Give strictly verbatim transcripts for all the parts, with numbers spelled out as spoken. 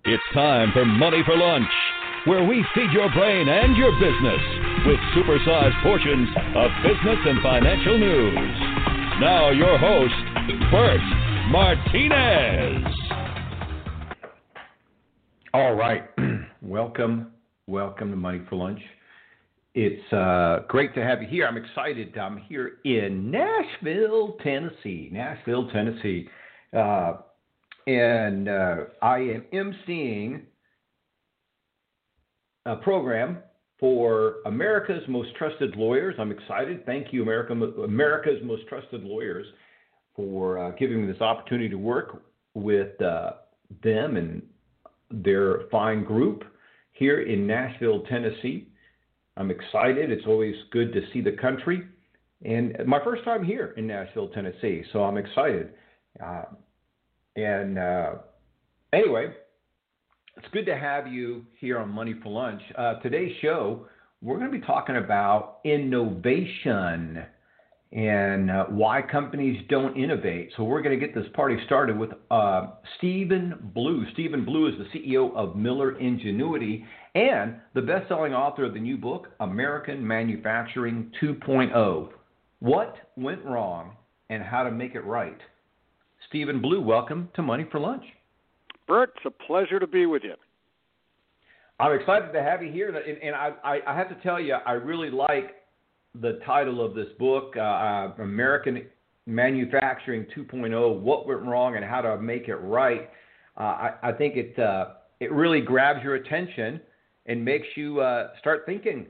It's time for Money for Lunch, where we feed your brain and your business with supersized portions of business and financial news. Now your host, Bert Martinez. All right. welcome. Welcome to Money for Lunch. It's uh, great to have you here. I'm excited. I'm here in Nashville, Tennessee. Nashville, Tennessee. Uh, and uh, I am emceeing a program for America's Most Trusted Lawyers. I'm excited. Thank you, America, America's Most Trusted Lawyers, for uh, giving me this opportunity to work with uh, them and their fine group here in Nashville, Tennessee. I'm excited. It's always good to see the country. And my first time here in Nashville, Tennessee, so I'm excited. Uh, and uh, anyway, it's good to have you here on Money for Lunch. Uh, today's show, we're going to be talking about innovation and uh, why companies don't innovate. So we're going to get this party started with uh, Stephen Blue. Stephen Blue is the C E O of Miller Ingenuity and the best-selling author of the new book, American Manufacturing two point oh. What went wrong and how to make it right. Stephen Blue, welcome to Money for Lunch. Bert, it's a pleasure to be with you. I'm excited to have you here. And, and I, I, I have to tell you, I really like the title of this book, uh, American Manufacturing two point oh, What Went Wrong and How to Make It Right. Uh, I, I think it uh, it really grabs your attention and makes you uh, start thinking.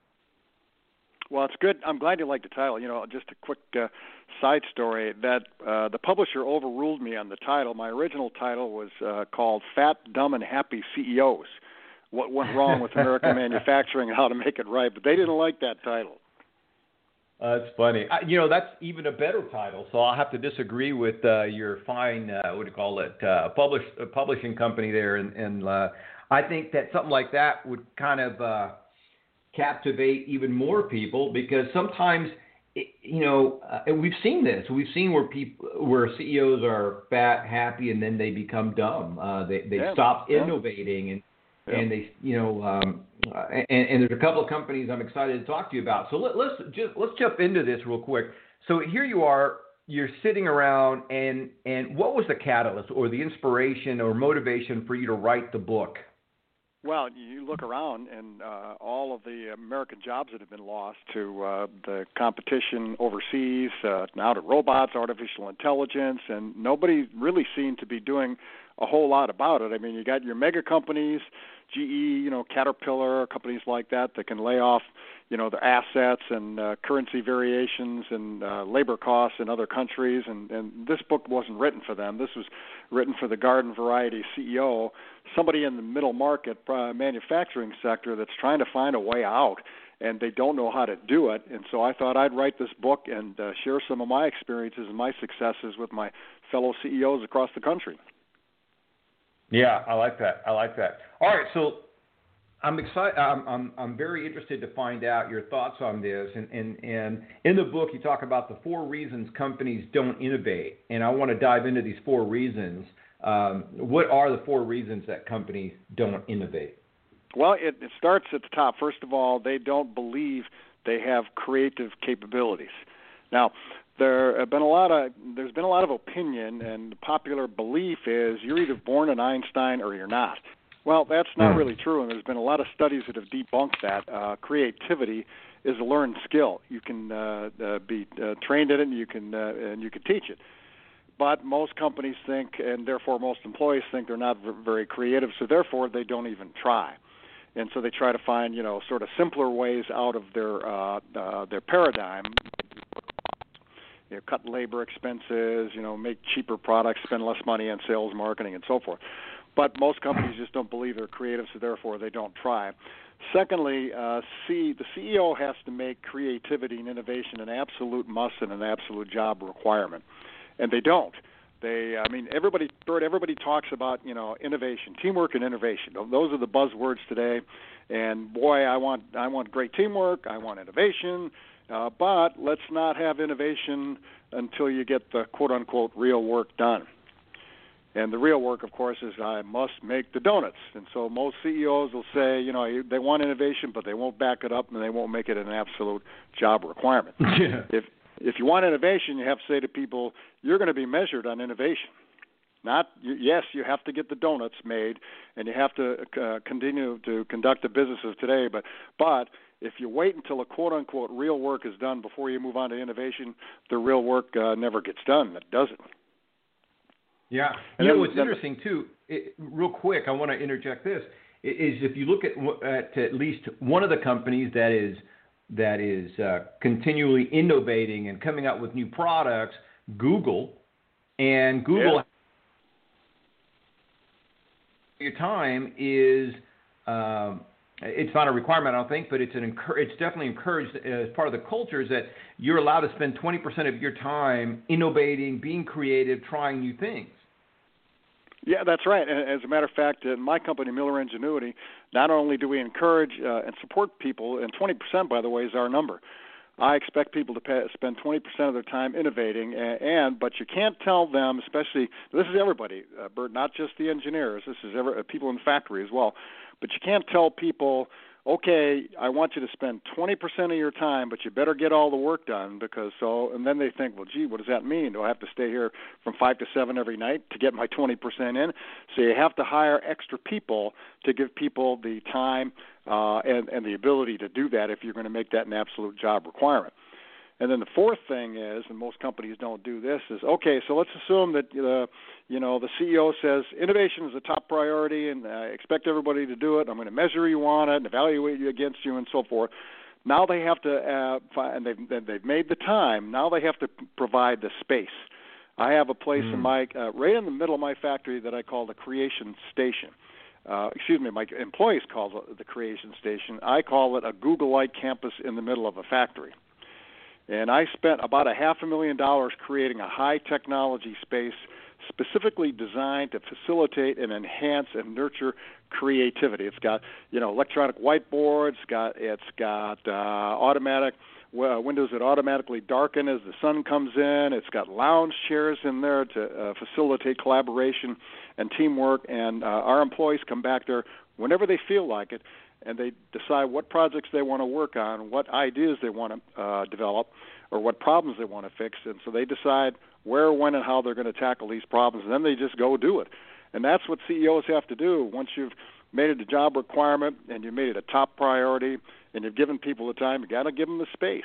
Well, it's good. I'm glad you like the title. You know, just a quick uh, side story that uh, the publisher overruled me on the title. My original title was uh, called Fat, Dumb, and Happy C E Os. What went wrong with American manufacturing and how to make it right? But they didn't like that title. Uh, that's funny. I, you know, that's even a better title. So I'll have to disagree with uh, your fine, uh, what do you call it, uh, publish, uh, publishing company there. And, and uh, I think that something like that would kind of uh, captivate even more people, because sometimes, it, you know, uh, and we've seen this. We've seen where people, where C E Os are fat, happy, and then they become dumb. Uh, they they yeah, stop yeah. innovating and. Yeah. And they, you know, um, and, and there's a couple of companies I'm excited to talk to you about. So let, let's just let's jump into this real quick. So here you are, you're sitting around, and and what was the catalyst or the inspiration or motivation for you to write the book? Well, you look around, and uh, all of the American jobs that have been lost to uh, the competition overseas, uh, now to robots, artificial intelligence, and nobody really seemed to be doing a whole lot about it. I mean, you got your mega companies, G E, you know, Caterpillar, companies like that that can lay off, you know, their assets and uh, currency variations and uh, labor costs in other countries. And, and this book wasn't written for them. This was written for the garden variety C E O, somebody in the middle market uh, manufacturing sector that's trying to find a way out, and they don't know how to do it. And so I thought I'd write this book and uh, share some of my experiences and my successes with my fellow C E Os across the country. Yeah, I like that. I like that. All right, so I'm excited. I'm, I'm I'm very interested to find out your thoughts on this. And, and and in the book, you talk about the four reasons companies don't innovate, and I want to dive into these four reasons. Um, what are the four reasons that companies don't innovate? Well, it, it starts at the top. First of all, they don't believe they have creative capabilities. Now, there have been a lot of there's been a lot of opinion, and the popular belief is you're either born an Einstein or you're not. Well, that's not really true, and there's been a lot of studies that have debunked that. Uh, creativity is a learned skill. You can uh, uh, be uh, trained in it, and you can uh, and you can teach it. But most companies think, and therefore most employees think, they're not v- very creative, so therefore they don't even try. And so they try to find, you know, sort of simpler ways out of their uh, uh, their paradigm. You know, cut labor expenses, you know, make cheaper products, spend less money on sales, marketing, and so forth. But most companies just don't believe they're creative, so therefore they don't try. Secondly, uh, C, the C E O has to make creativity and innovation an absolute must and an absolute job requirement, and they don't. They, I mean, everybody, Bert, everybody talks about, you know, innovation, teamwork, and innovation. Those are the buzzwords today. And boy, I want, I want great teamwork. I want innovation. Uh, but let's not have innovation until you get the quote-unquote real work done. And the real work, of course, is I must make the donuts. And so most C E Os will say, you know, they want innovation, but they won't back it up and they won't make it an absolute job requirement. Yeah. If if you want innovation, you have to say to people, you're going to be measured on innovation. Not yes, you have to get the donuts made, and you have to uh, continue to conduct the business of today. But but if you wait until a quote unquote real work is done before you move on to innovation, the real work uh, never gets done. It doesn't. Yeah. And you know then, what's then, interesting too? It, real quick, I want to interject this. Is if you look at at at least one of the companies that is that is uh, continually innovating and coming out with new products, Google, and Google. Yeah. Your time is um, it's not a requirement, I don't think, but it's an encour- it's definitely encouraged as part of the culture is that you're allowed to spend twenty percent of your time innovating, being creative, trying new things. Yeah, that's right. And as a matter of fact, in my company, Miller Ingenuity, not only do we encourage uh, and support people, and twenty percent, by the way, is our number. I expect people to pay, spend twenty percent of their time innovating, and, and but you can't tell them, especially, this is everybody, uh, Bert, not just the engineers, this is every, uh, people in the factory as well, but you can't tell people, okay, I want you to spend twenty percent of your time, but you better get all the work done, because so, and then they think, well, gee, what does that mean? Do I have to stay here from five to seven every night to get my twenty percent in? So you have to hire extra people to give people the time uh, and, and the ability to do that if you're going to make that an absolute job requirement. And then the fourth thing is, and most companies don't do this, is, okay, so let's assume that, uh, you know, the C E O says innovation is a top priority and I expect everybody to do it. I'm going to measure you on it and evaluate you against you and so forth. Now they have to, uh, find, and they've, they've made the time, now they have to provide the space. I have a place mm. in my, uh, right in the middle of my factory that I call the Creation Station. Uh, excuse me, my employees call it the Creation Station. I call it a Google-like campus in the middle of a factory. And I spent about a half a million dollars creating a high-technology space specifically designed to facilitate and enhance and nurture creativity. It's got, you know, electronic whiteboards. It's got, it's got uh, automatic uh, windows that automatically darken as the sun comes in. It's got lounge chairs in there to uh, facilitate collaboration and teamwork. And uh, our employees come back there whenever they feel like it, and they decide what projects they want to work on, what ideas they want to uh, develop, or what problems they want to fix. And so they decide where, when, and how they're going to tackle these problems, and then they just go do it. And that's what C E Os have to do. Once you've made it a job requirement and you've made it a top priority and you've given people the time, you got to give them the space.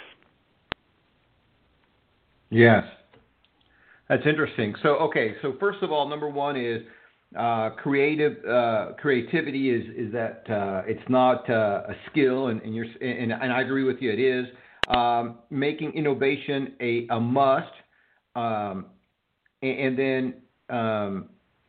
Yes. That's interesting. So, okay, so first of all, number one is Uh, creative uh, creativity is is that uh, it's not uh, a skill, and, and you're and, and I agree with you. It is um, making innovation a a must, um, and, and then um,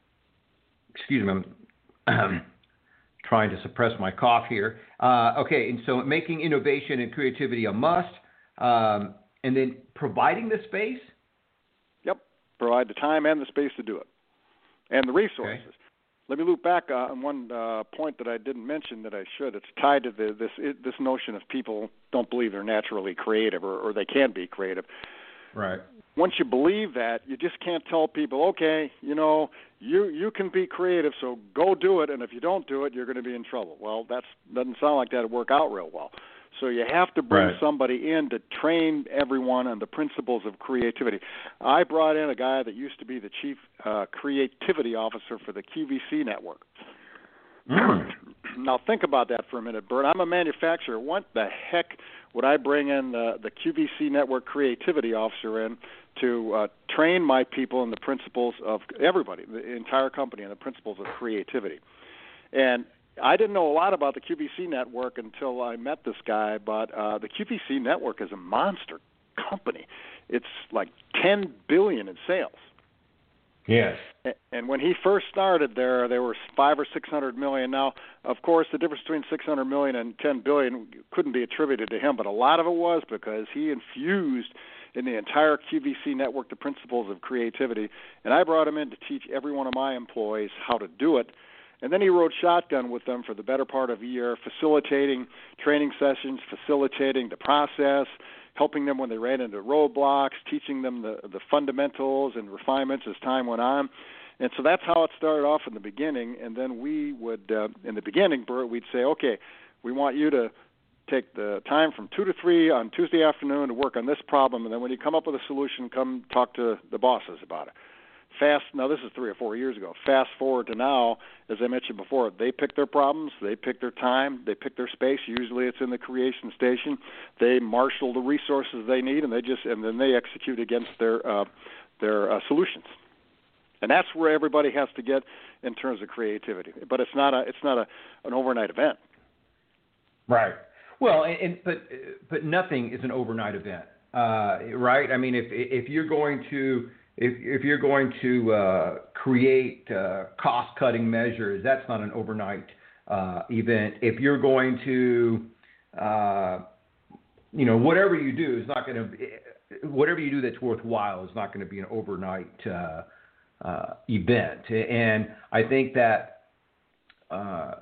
excuse me, I'm trying to suppress my cough here. Uh, okay, and so making innovation and creativity a must, um, and then providing the space. Yep, provide the time and the space to do it. And the resources. Okay. Let me loop back uh, on one uh, point that I didn't mention that I should. It's tied to the, this it, this notion of people don't believe they're naturally creative or, or they can be creative. Right. Once you believe that, you just can't tell people, okay, you know, you you can be creative, so go do it, and if you don't do it, you're going to be in trouble. Well, that doesn't sound like that would work out real well. So you have to bring right. somebody in to train everyone on the principles of creativity. I brought in a guy that used to be the chief uh, creativity officer for the Q V C network. Mm. Now think about that for a minute, Bert. I'm a manufacturer. What the heck would I bring in the, the Q V C network creativity officer in to uh, train my people in the principles of everybody, the entire company, in the principles of creativity? And I didn't know a lot about the Q V C network until I met this guy, but uh, the Q V C network is a monster company. It's like ten billion dollars in sales. Yes. And when he first started there, there were five or six hundred million. Now, of course, the difference between six hundred million and ten billion couldn't be attributed to him, but a lot of it was because he infused in the entire Q V C network the principles of creativity. And I brought him in to teach every one of my employees how to do it. And then he rode shotgun with them for the better part of a year, facilitating training sessions, facilitating the process, helping them when they ran into roadblocks, teaching them the, the fundamentals and refinements as time went on. And so that's how it started off in the beginning. And then we would, uh, in the beginning, Bert, we'd say, okay, we want you to take the time from two to three on Tuesday afternoon to work on this problem. And then when you come up with a solution, come talk to the bosses about it. Fast, now this is three or four years ago. Fast forward to now, as I mentioned before, they pick their problems, they pick their time, they pick their space. Usually it's in the creation station. They marshal the resources they need, and they just and then they execute against their uh, their uh, solutions. And that's where everybody has to get in terms of creativity. But it's not a it's not a an overnight event. Right. Well, and, and but but nothing is an overnight event, uh, right? I mean, if if you're going to If, if you're going to uh, create uh, cost-cutting measures, that's not an overnight uh, event. If you're going to, uh, you know, whatever you do is not going to, whatever you do that's worthwhile is not going to be an overnight uh, uh, event. And I think that uh,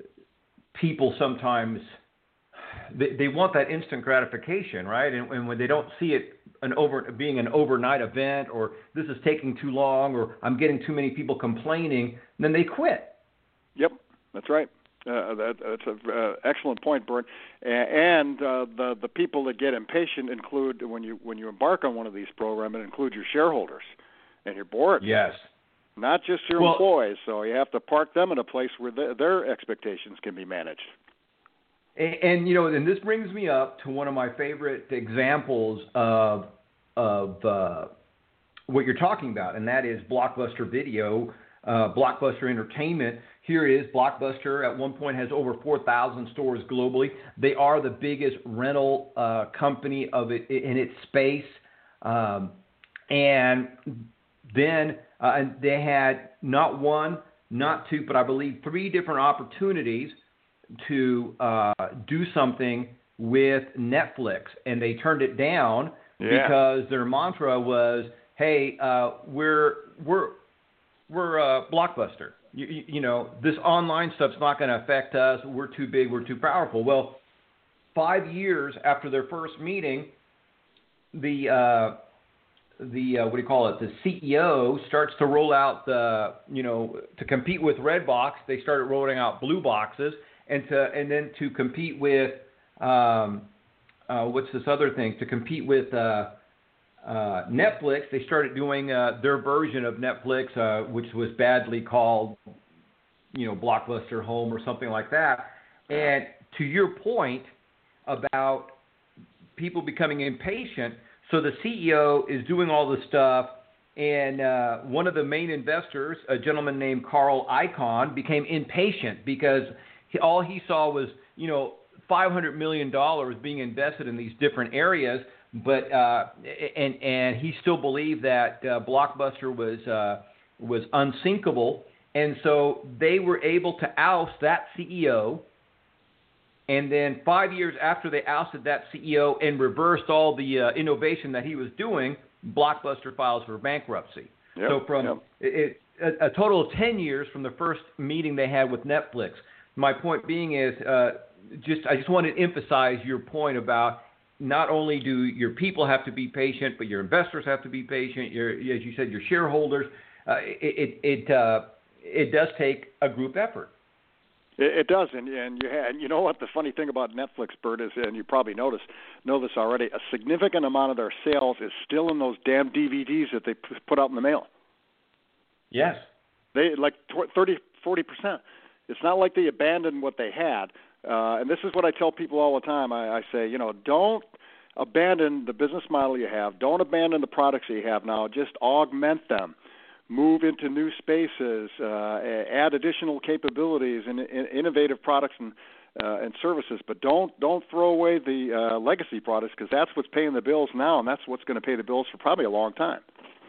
people sometimes they, they want that instant gratification, right? And, and when they don't see it an over being an overnight event, or this is taking too long, or I'm getting too many people complaining, then they quit. Yep, that's right. Uh, that, that's an uh, excellent point, Bert. And uh, the the people that get impatient include when you when you embark on one of these programs, it includes your shareholders and your board. Yes. Not just your well, employees. So you have to park them in a place where the, their expectations can be managed. And, and, you know, and this brings me up to one of my favorite examples of of uh, what you're talking about, and that is Blockbuster Video, uh, Blockbuster Entertainment. Here is Blockbuster. At one point has over four thousand stores globally. They are the biggest rental uh, company of it in its space, um, and then uh, and they had not one, not two, but I believe three different opportunities to uh, do something with Netflix, and they turned it down yeah. because their mantra was, "Hey, uh, we're we're we're uh, Blockbuster. You, you, you know, this online stuff's not going to affect us. We're too big. We're too powerful." Well, five years after their first meeting, the uh, the uh, what do you call it? The C E O starts to roll out the you know to compete with Redbox. They started rolling out blue boxes. And to and then to compete with um, uh, what's this other thing? To compete with uh, uh, Netflix, they started doing uh, their version of Netflix, uh, which was badly called, you know, Blockbuster Home or something like that. And to your point about people becoming impatient, so the C E O is doing all this stuff, and uh, one of the main investors, a gentleman named Carl Icahn, became impatient because He, all he saw was, you know, five hundred million dollars being invested in these different areas, but uh, and and he still believed that uh, Blockbuster was uh, was unsinkable, and so they were able to oust that C E O. And then five years after they ousted that C E O and reversed all the uh, innovation that he was doing, Blockbuster files for bankruptcy. Yep, so from yep. it, a, a total of ten years from the first meeting they had with Netflix. My point being is, uh, just I just wanted to emphasize your point about not only do your people have to be patient, but your investors have to be patient. Your, as you said, your shareholders. Uh, it it it, uh, it does take a group effort. It, it does, and and you had, you know what the funny thing about Netflix, Bert, is, and you probably noticed know this already. A significant amount of their sales is still in those damn D V Ds that they put out in the mail. Yes, they like thirty, forty percent. It's not like they abandoned what they had. Uh, and this is what I tell people all the time. I, I say, you know, don't abandon the business model you have. Don't abandon the products you have now. Just augment them. Move into new spaces. Uh, add additional capabilities and, and innovative products and, uh, and services. But don't don't throw away the uh, legacy products, because that's what's paying the bills now, and that's what's going to pay the bills for probably a long time.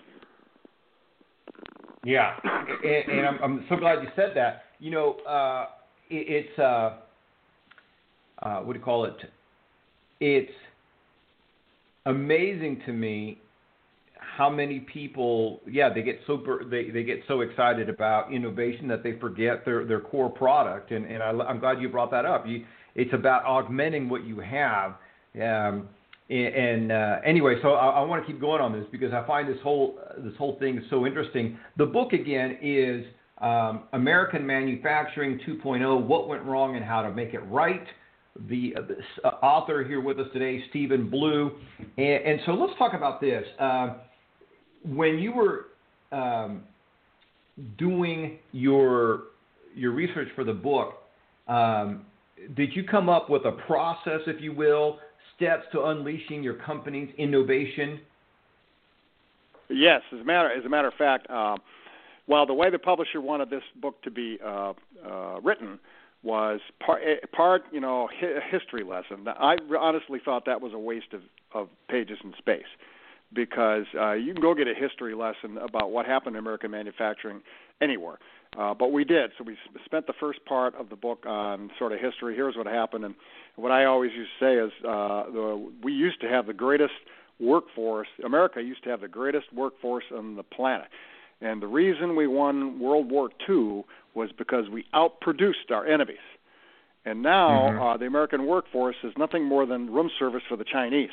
Yeah, and, and I'm, I'm so glad you said that. You know, uh, it, it's, uh, uh, what do you call it? It's amazing to me how many people, yeah, they get super, they, they get so excited about innovation that they forget their, their core product. And, and I, I'm glad you brought that up. You, it's about augmenting what you have. Um, And, and uh, anyway, so I, I want to keep going on this because I find this whole uh, this whole thing so interesting. The book again is um, American Manufacturing two point oh: What Went Wrong and How to Make It Right. The uh, author here with us today, Stephen Blue, and, and so let's talk about this. Uh, when you were um, doing your your research for the book, um, did you come up with a process, if you will, steps to unleashing your company's innovation? Yes, as a matter as a matter of fact, uh, well, the way the publisher wanted this book to be uh, uh, written was part, part, you know, a history lesson. I honestly thought that was a waste of, of pages and space, because uh, you can go get a history lesson about what happened in American manufacturing anywhere. Uh, but we did. So we spent the first part of the book on sort of history. Here's what happened. And what I always used to say is uh, the, we used to have the greatest workforce. America used to have the greatest workforce on the planet. And the reason we won World War Two was because we outproduced our enemies. And now mm-hmm. uh, the American workforce is nothing more than room service for the Chinese.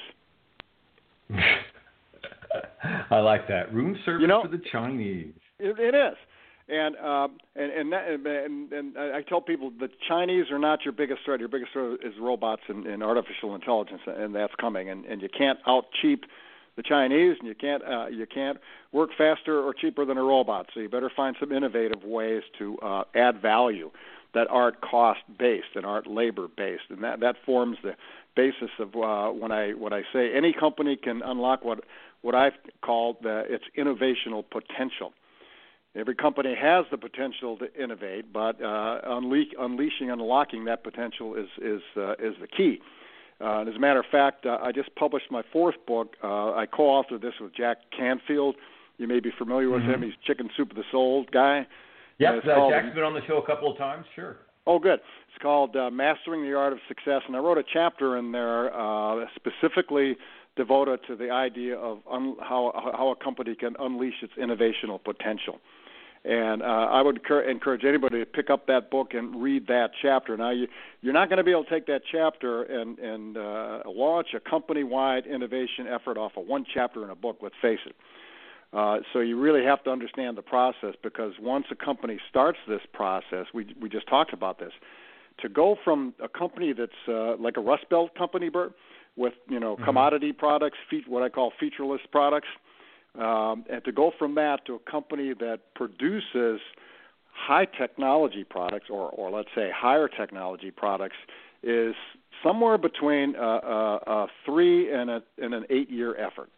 I like that. Room service you know, for the Chinese. It, it is. And, uh, and and that, and and I tell people the Chinese are not your biggest threat. Your biggest threat is robots and, and artificial intelligence, and that's coming. And, and you can't out cheap the Chinese, and you can't uh, you can't work faster or cheaper than a robot. So you better find some innovative ways to uh, add value that aren't cost based and aren't labor based, and that, that forms the basis of uh, when I when I say any company can unlock what what I've called the, its innovational potential. Every company has the potential to innovate, but uh, unle- unleashing and unlocking that potential is is uh, is the key. Uh, and as a matter of fact, uh, I just published my fourth book. Uh, I co-authored this with Jack Canfield. You may be familiar with mm-hmm. him. He's Chicken Soup of the Soul guy. Yep, uh, Jack's been on the show a couple of times. Sure. Oh, good. It's called uh, Mastering the Art of Success, and I wrote a chapter in there uh, specifically devoted to the idea of un- how how a company can unleash its innovational potential. And uh, I would encourage anybody to pick up that book and read that chapter. Now, you, you're not going to be able to take that chapter and, and uh, launch a company-wide innovation effort off of one chapter in a book, let's face it. Uh, so you really have to understand the process, because once a company starts this process, we we just talked about this, to go from a company that's uh, like a Rust Belt company, Bert, with you know mm-hmm. commodity products, fe- what I call featureless products, Um, and to go from that to a company that produces high technology products, or, or let's say higher technology products, is somewhere between a, a, a three and, a, and an eight-year effort.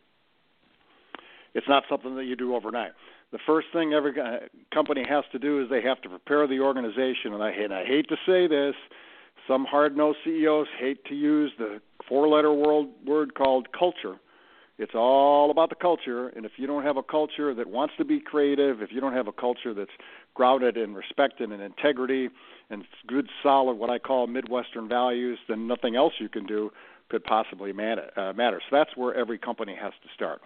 It's not something that you do overnight. The first thing every company has to do is they have to prepare the organization. And I, and I hate to say this, some hard-nosed C E Os hate to use the four-letter word, word called culture. It's all about the culture, and if you don't have a culture that wants to be creative, if you don't have a culture that's grounded in respect and in integrity and good, solid, what I call Midwestern values, then nothing else you can do could possibly matter. Uh, matter. So that's where every company has to start.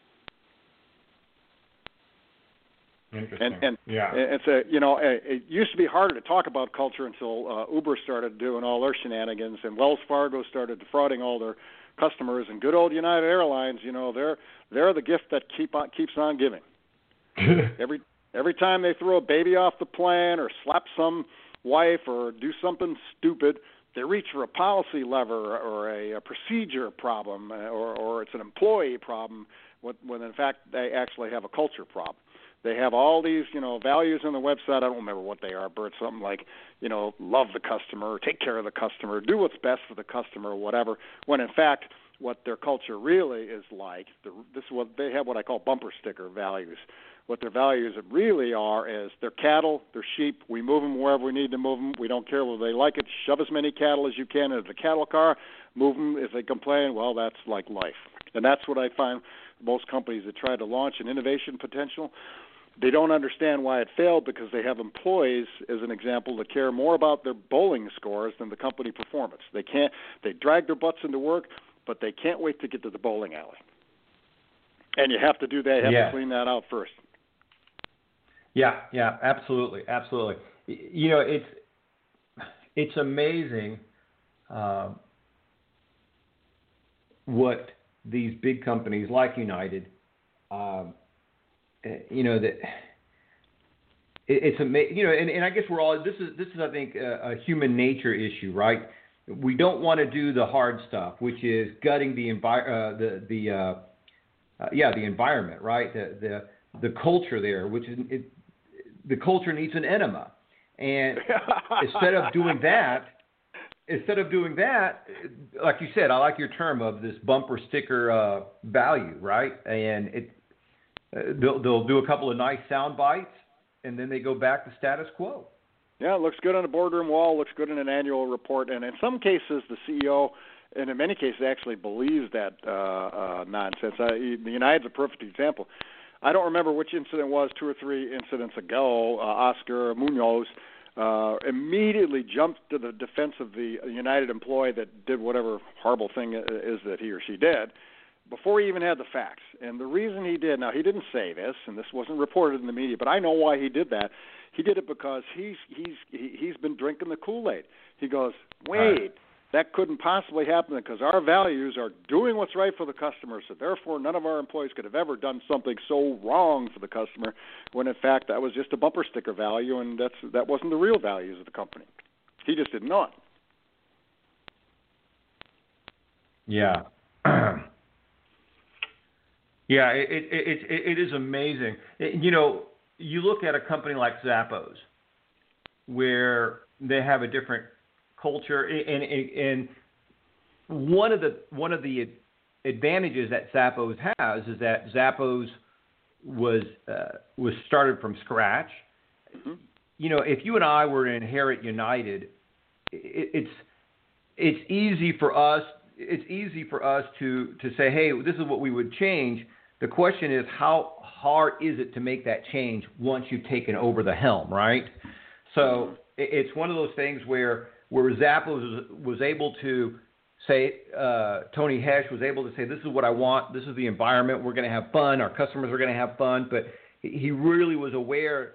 Interesting. And, and yeah. it's a you know it used to be harder to talk about culture until uh, Uber started doing all their shenanigans, and Wells Fargo started defrauding all their customers, and good old United Airlines, you know, they're they're the gift that keep on keeps on giving. every every time they throw a baby off the plane or slap some wife or do something stupid, they reach for a policy lever or a, a procedure problem, or or it's an employee problem, when, when in fact they actually have a culture problem. They have all these, you know, values on the website. I don't remember what they are, Bert. Something like, you know, love the customer, take care of the customer, do what's best for the customer, or whatever. When in fact, what their culture really is like, the, this is what they have, what I call bumper sticker values. What their values really are is they're cattle, they're sheep. We move them wherever we need to move them. We don't care whether they like it. Shove as many cattle as you can into the cattle car. Move them. If they complain, well, that's like life. And that's what I find most companies that try to launch an innovation potential, they don't understand why it failed, because they have employees, as an example, that care more about their bowling scores than the company performance. They can't. They drag their butts into work, but they can't wait to get to the bowling alley. And you have to do that. You have yeah. to clean that out first. Yeah, yeah, absolutely, absolutely. You know, it's it's amazing. Um, what these big companies like United, um, you know, that it, it's amazing, you know, and, and I guess we're all, this is, this is, I think, a, a human nature issue, right? We don't want to do the hard stuff, which is gutting the, envi- uh, the, the, uh, uh, yeah, the environment, right? The, the, the culture there, which is, it, the culture needs an enema. And instead of doing that, instead of doing that, like you said, I like your term of this bumper sticker uh, value, right? And it, uh, they'll, they'll do a couple of nice sound bites, and then they go back to status quo. Yeah, it looks good on a boardroom wall, looks good in an annual report, and in some cases the C E O, and in many cases actually believes that uh, uh, nonsense. Uh, United's a perfect example. I don't remember which incident it was, two or three incidents ago. Uh, Oscar Munoz uh, immediately jumped to the defense of the United employee that did whatever horrible thing it is that he or she did before he even had the facts. And the reason he did, now he didn't say this, and this wasn't reported in the media, but I know why he did that. He did it because he's he's he's been drinking the Kool-Aid. He goes, wait. Right. That couldn't possibly happen because our values are doing what's right for the customer, so therefore none of our employees could have ever done something so wrong for the customer when, in fact, that was just a bumper sticker value and that's that wasn't the real values of the company. He just didn't know it. Yeah. yeah, it, it, it, it is amazing. It, you know, you look at a company like Zappos where they have a different culture, and, and and one of the one of the advantages that Zappos has is that Zappos was uh, was started from scratch. Mm-hmm. You know, if you and I were to inherit United, it, it's it's easy for us. It's easy for us to to say, hey, this is what we would change. The question is, how hard is it to make that change once you've taken over the helm, right? So mm-hmm. it's one of those things where. Where Zappos was, was able to say, uh, Tony Hesh was able to say, this is what I want, this is the environment, we're going to have fun, our customers are going to have fun, but he really was aware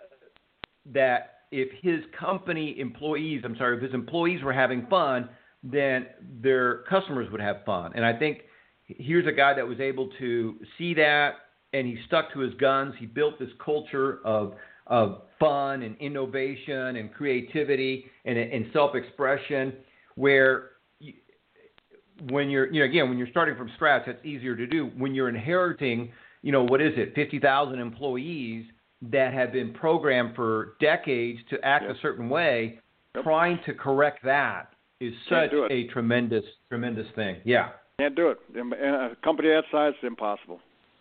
that if his company employees, I'm sorry, if his employees were having fun, then their customers would have fun. And I think here's a guy that was able to see that, and he stuck to his guns. He built this culture of of fun and innovation and creativity and, and self-expression where you, when you're, you know, again, when you're starting from scratch, that's easier to do. When you're inheriting, you know, what is it, fifty thousand employees that have been programmed for decades to act yep. a certain way, yep. trying to correct that is such a tremendous, tremendous thing. Yeah. Can't do it. In a company that size, it's impossible.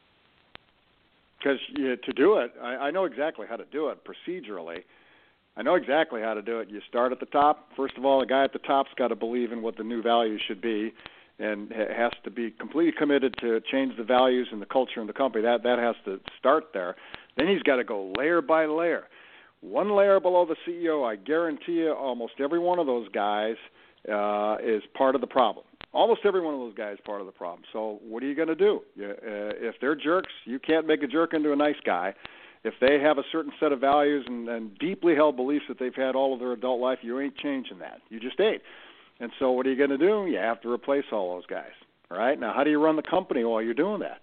Because you, to do it, I, I know exactly how to do it procedurally. I know exactly how to do it. You start at the top. First of all, the guy at the top's got to believe in what the new values should be and has to be completely committed to change the values and the culture in the company. That that has to start there. Then he's got to go layer by layer. One layer below the C E O, I guarantee you almost every one of those guys uh, is part of the problem. Almost every one of those guys is part of the problem. So what are you going to do? You, uh, if they're jerks, you can't make a jerk into a nice guy. If they have a certain set of values and, and deeply held beliefs that they've had all of their adult life, you ain't changing that. You just ain't. And so what are you going to do? You have to replace all those guys. All right? Now, how do you run the company while you're doing that?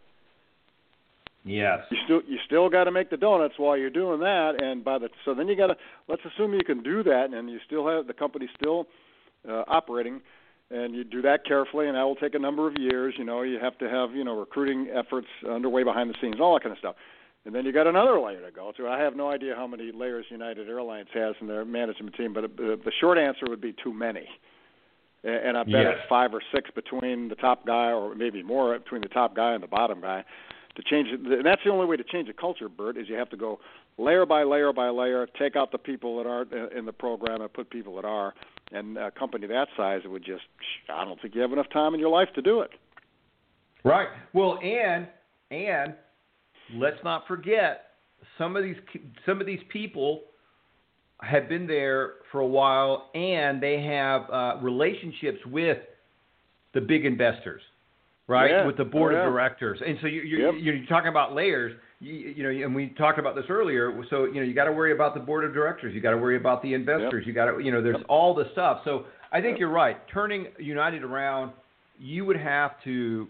Yes. You still you still got to make the donuts while you're doing that, and by the so then you got to let's assume you can do that, and you still have the company still uh, operating. And you do that carefully, and that will take a number of years. You know, you have to have, you know, recruiting efforts underway behind the scenes, all that kind of stuff. And then you got another layer to go to. I have no idea how many layers United Airlines has in their management team, but the short answer would be too many. And I bet yes. it's five or six between the top guy, or maybe more between the top guy and the bottom guy, to change it. And that's the only way to change a culture, Bert, is you have to go layer by layer by layer, take out the people that aren't in the program and put people that are. And a company that size, it would just, I don't think you have enough time in your life to do it. Right. Well, and and let's not forget, some of these some of these people have been there for a while, and they have uh, relationships with the big investors, right? Yeah. With the board oh, yeah. of directors. And so you, you're, yep. you're talking about layers. You, you know, and we talked about this earlier. So, you know, you got to worry about the board of directors. You got to worry about the investors. Yep. You got to, you know, there's yep. all the stuff. So I think yep. you're right. Turning United around you would have to,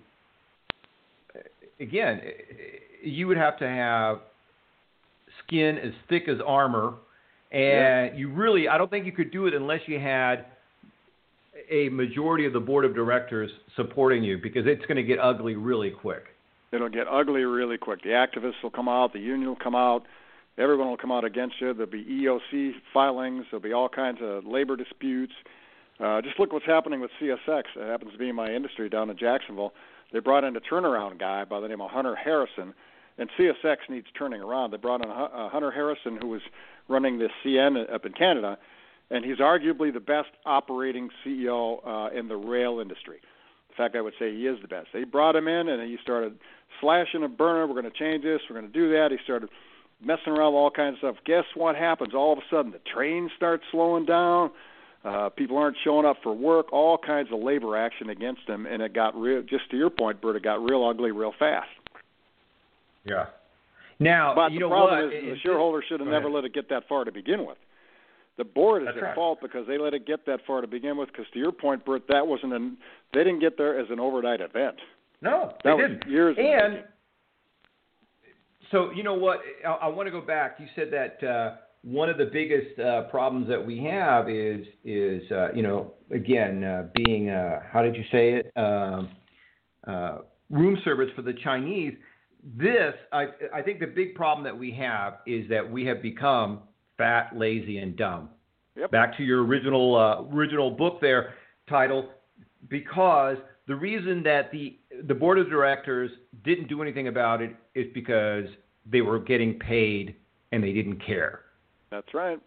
again, you would have to have skin as thick as armor, and yeah. you really, I don't think you could do it unless you had a majority of the board of directors supporting you, because it's going to get ugly really quick. It'll get ugly really quick. The activists will come out, the union will come out, everyone will come out against you. There'll be E O C filings, there'll be all kinds of labor disputes. Uh, just look what's happening with C S X. It happens to be in my industry down in Jacksonville. They brought in a turnaround guy by the name of Hunter Harrison, and C S X needs turning around. They brought in uh, Hunter Harrison, who was running the C N up in Canada, and he's arguably the best operating C E O uh, in the rail industry. In fact, I would say he is the best. They brought him in, and he started slashing a burner. We're going to change this. We're going to do that. He started messing around with all kinds of stuff. Guess what happens? All of a sudden, the trains start slowing down. Uh, people aren't showing up for work. All kinds of labor action against him, and it got real. Just to your point, Bert, it got real ugly real fast. Yeah. Now, but you the know problem what? is it, the shareholders should have never let it get that far to begin with. The board is That's at right. fault because they let it get that far to begin with. Because to your point, Bert, that wasn't an. They didn't get there as an overnight event. No, that they was didn't. Years and so, you know what? I, I want to go back. You said that uh, one of the biggest uh, problems that we have is is uh, you know again uh, being uh, how did you say it um, uh, room service for the Chinese. This I I think the big problem that we have is that we have become fat, lazy, and dumb. Yep. Back to your original uh, original book there title, because the reason that the the board of directors didn't do anything about it is because they were getting paid and they didn't care. That's right.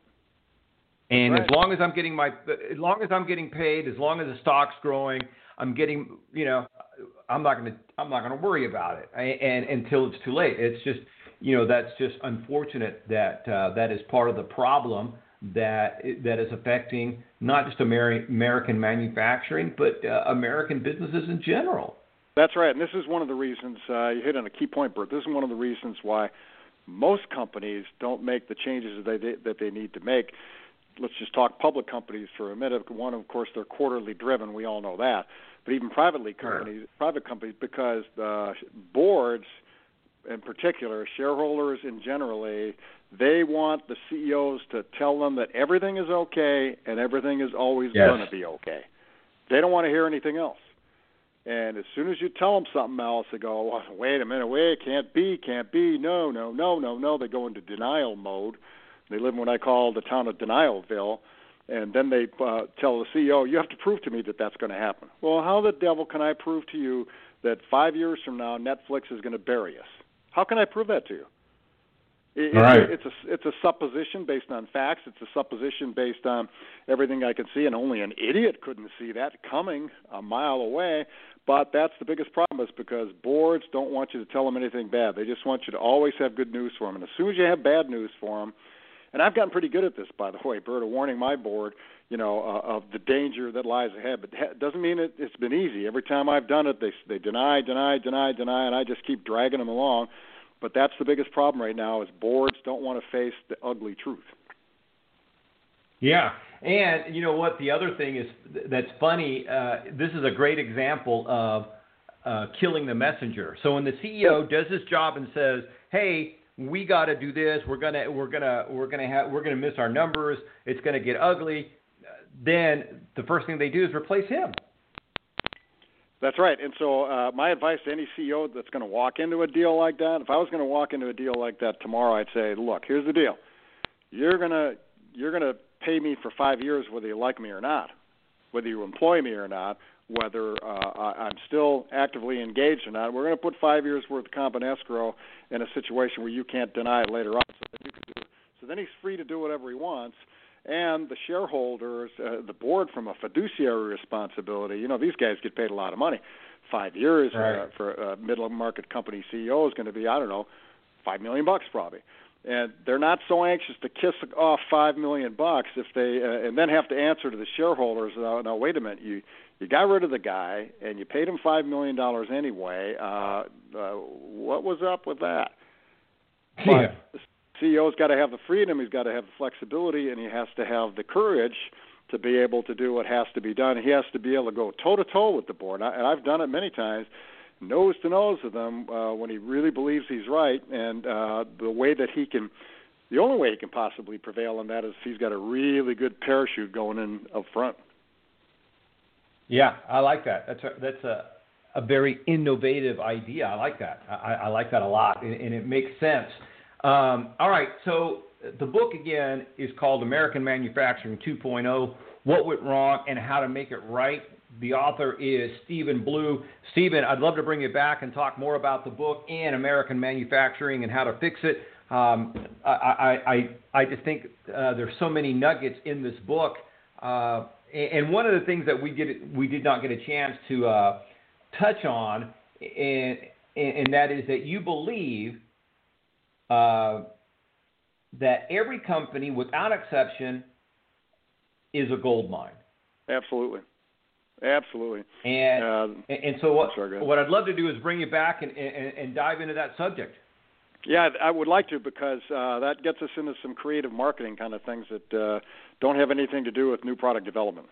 And That's as right. long as I'm getting my as long as I'm getting paid, as long as the stock's growing, I'm getting you know I'm not going to I'm not going to worry about it. I, and until it's too late. It's just you know that's just unfortunate that uh, that is part of the problem that that is affecting not just Ameri- American manufacturing, but uh, American businesses in general. That's right, and this is one of the reasons, uh, you hit on a key point, Bert, this is one of the reasons why most companies don't make the changes that they, that they need to make. Let's just talk public companies for a minute. One, of course, they're quarterly driven, we all know that, but even privately companies, sure. private companies, because the boards, in particular, shareholders in generally, they want the C E Os to tell them that everything is okay and everything is always yes. going to be okay. They don't want to hear anything else. And as soon as you tell them something else, they go, well, wait a minute, wait, can't be, can't be, no, no, no, no, no. They go into denial mode. They live in what I call the town of Denialville. And then they uh, tell the C E O, you have to prove to me that that's going to happen. Well, how the devil can I prove to you that five years from now Netflix is going to bury us? How can I prove that to you? It, right. it's, a, it's a supposition based on facts. It's a supposition based on everything I can see, and only an idiot couldn't see that coming a mile away. But that's the biggest problem, is because boards don't want you to tell them anything bad. They just want you to always have good news for them. And as soon as you have bad news for them, and I've gotten pretty good at this, by the way, Bert, of warning my board, you know, uh, of the danger that lies ahead. But it doesn't mean it, it's been easy. Every time I've done it, they they deny, deny, deny, deny, and I just keep dragging them along. But that's the biggest problem right now, is boards don't want to face the ugly truth. Yeah, and you know what? The other thing is that's funny. Uh, this is a great example of uh, killing the messenger. So when the C E O does his job and says, "Hey, we got to do this. We're gonna, we're gonna, we're gonna have, we're gonna miss our numbers. It's gonna get ugly," then the first thing they do is replace him. That's right. And so uh, my advice to any C E O that's going to walk into a deal like that, if I was going to walk into a deal like that tomorrow, I'd say, look, here's the deal. You're going to you're going to pay me for five years whether you like me or not, whether you employ me or not, whether uh, I'm still actively engaged or not. We're going to put five years' worth of comp and escrow in a situation where you can't deny it later on. So, that you can do it. So then he's free to do whatever he wants. And the shareholders, uh, the board, from a fiduciary responsibility, you know, these guys get paid a lot of money. Five years right. uh, for a middle market company C E O is going to be, I don't know, five million bucks probably. And they're not so anxious to kiss off five million bucks if they, uh, and then have to answer to the shareholders. Uh, now, wait a minute, you you got rid of the guy and you paid him five million dollars anyway. Uh, uh, what was up with that? Yeah. But C E O's got to have the freedom, he's got to have the flexibility, and he has to have the courage to be able to do what has to be done. He has to be able to go toe-to-toe with the board, and I've done it many times, nose to nose with them uh, when he really believes he's right, and uh, the way that he can, the only way he can possibly prevail on that is if he's got a really good parachute going in up front. Yeah, I like that. That's a, that's a, a very innovative idea. I like that. I, I like that a lot, and, and it makes sense. Um, all right, so the book, again, is called American Manufacturing two point oh, What Went Wrong and How to Make It Right. The author is Stephen Blue. Stephen, I'd love to bring you back and talk more about the book and American manufacturing and how to fix it. Um, I, I, I, I just think uh, there's so many nuggets in this book. Uh, and one of the things that we did, we did not get a chance to uh, touch on, and, and that is that you believe uh, that every company, without exception, is a gold mine. Absolutely. Absolutely. And uh, and so what sorry, what I'd love to do is bring you back and, and, and dive into that subject. Yeah, I would like to, because uh, that gets us into some creative marketing kind of things that uh, don't have anything to do with new product development.